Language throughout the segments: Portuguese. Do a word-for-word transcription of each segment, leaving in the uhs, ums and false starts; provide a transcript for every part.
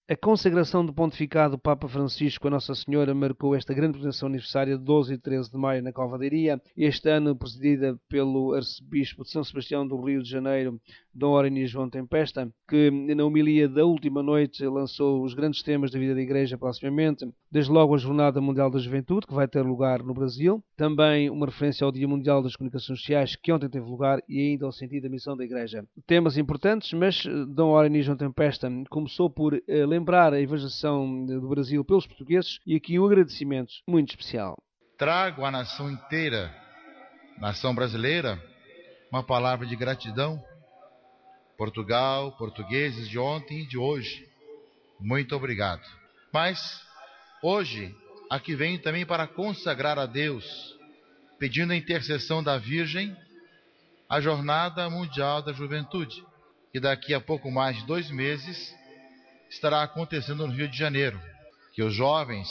A consagração do pontificado do Papa Francisco a Nossa Senhora marcou esta grande peregrinação universitária de doze e treze de maio na Cova da Iria, este ano presidida pelo arcebispo de São Sebastião do Rio de Janeiro, Dom Orani João Tempesta, que na homilia da última noite lançou os grandes temas da vida da Igreja proximamente, desde logo a Jornada Mundial da Juventude, que vai ter lugar no Brasil, também uma referência ao Dia Mundial das Comunicações Sociais, que ontem teve lugar, e ainda ao sentido da missão da Igreja. Temas importantes, mas Dom Orani João Tempesta começou por uh, lembrar a evangelização do Brasil pelos portugueses e aqui um agradecimento muito especial. Trago à nação inteira, nação brasileira, uma palavra de gratidão. Portugal, portugueses de ontem e de hoje, muito obrigado. Mas hoje, aqui venho também para consagrar a Deus, pedindo a intercessão da Virgem, a Jornada Mundial da Juventude, que daqui a pouco mais de dois meses estará acontecendo no Rio de Janeiro. Que os jovens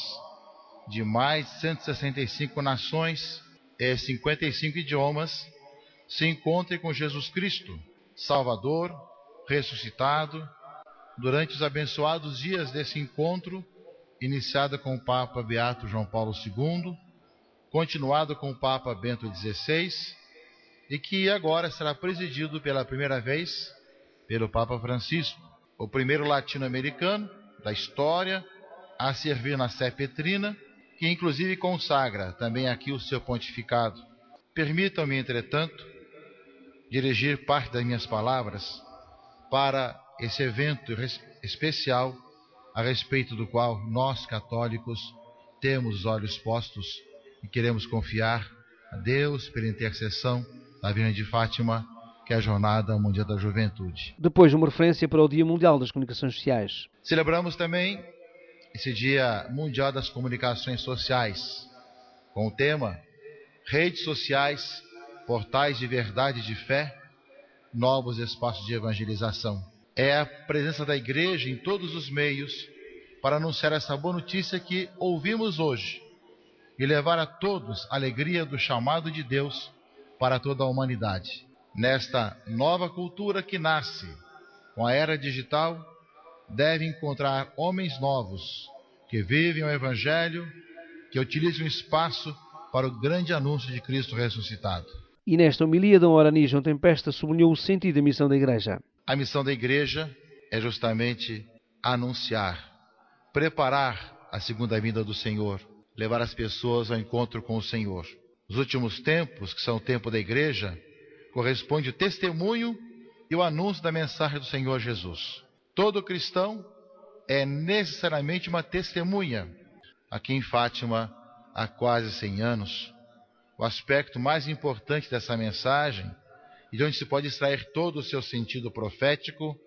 de mais de cento e sessenta e cinco nações e cinquenta e cinco idiomas se encontrem com Jesus Cristo, Salvador, ressuscitado, durante os abençoados dias desse encontro, iniciado com o Papa Beato João Paulo segundo, continuado com o Papa Bento dezesseis, e que agora será presidido pela primeira vez pelo Papa Francisco, o primeiro latino-americano da história a servir na Sé Petrina, que inclusive consagra também aqui o seu pontificado. Permitam-me, entretanto, dirigir parte das minhas palavras para esse evento especial a respeito do qual nós, católicos, temos os olhos postos e queremos confiar a Deus pela intercessão da Virgem de Fátima, que é a Jornada Mundial da Juventude. Depois, uma referência para o Dia Mundial das Comunicações Sociais. Celebramos também esse Dia Mundial das Comunicações Sociais, com o tema Redes Sociais, Portais de Verdade e de Fé, Novos Espaços de Evangelização. É a presença da Igreja em todos os meios para anunciar essa boa notícia que ouvimos hoje e levar a todos a alegria do chamado de Deus para toda a humanidade. Nesta nova cultura que nasce com a era digital, deve encontrar homens novos que vivem o Evangelho, que utilizem o espaço para o grande anúncio de Cristo ressuscitado. E nesta homilia, Dom Orani João Tempesta sublinhou o sentido da missão da Igreja. A missão da Igreja é justamente anunciar, preparar a segunda vinda do Senhor, levar as pessoas ao encontro com o Senhor. Os últimos tempos, que são o tempo da Igreja, corresponde o testemunho e o anúncio da mensagem do Senhor Jesus. Todo cristão é necessariamente uma testemunha. Aqui em Fátima, há quase cem anos, o aspecto mais importante dessa mensagem, e de onde se pode extrair todo o seu sentido profético,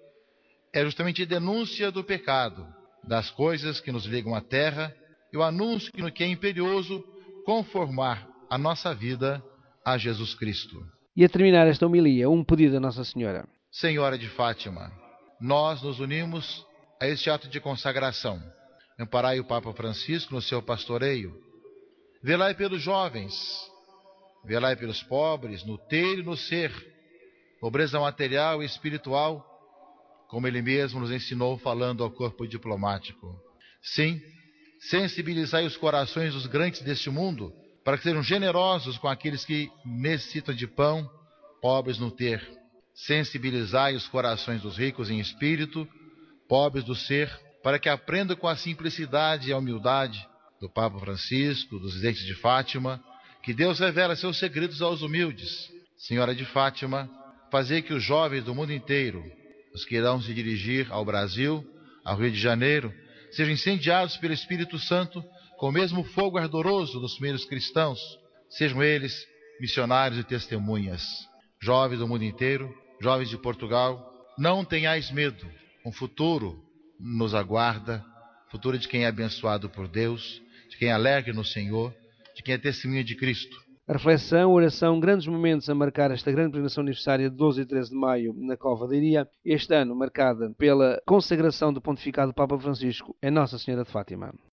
é justamente a denúncia do pecado, das coisas que nos ligam à terra, e o anúncio que é imperioso conformar a nossa vida a Jesus Cristo. E a terminar esta homilia, um pedido a Nossa Senhora. Senhora de Fátima, nós nos unimos a este ato de consagração. Amparai o Papa Francisco no seu pastoreio. Velai pelos jovens, velai pelos pobres, no ter e no ser, pobreza material e espiritual, como ele mesmo nos ensinou falando ao corpo diplomático. Sim, sensibilizai os corações dos grandes deste mundo, para que sejam generosos com aqueles que necessitam de pão, pobres no ter. Sensibilizai os corações dos ricos em espírito, pobres do ser, para que aprendam com a simplicidade e a humildade do Papa Francisco, dos residentes de Fátima, que Deus revela seus segredos aos humildes. Senhora de Fátima, fazei que os jovens do mundo inteiro, os que irão se dirigir ao Brasil, ao Rio de Janeiro, sejam incendiados pelo Espírito Santo com o mesmo fogo ardoroso dos primeiros cristãos. Sejam eles missionários e testemunhas. Jovens do mundo inteiro, jovens de Portugal, não tenhais medo. Um futuro nos aguarda, futuro de quem é abençoado por Deus, de quem é alegre no Senhor, de quem é testemunha de Cristo. A reflexão, a oração, grandes momentos a marcar esta grande peregrinação universitária de doze e treze de maio na Cova da Iria, este ano marcada pela consagração do pontificado do Papa Francisco em Nossa Senhora de Fátima.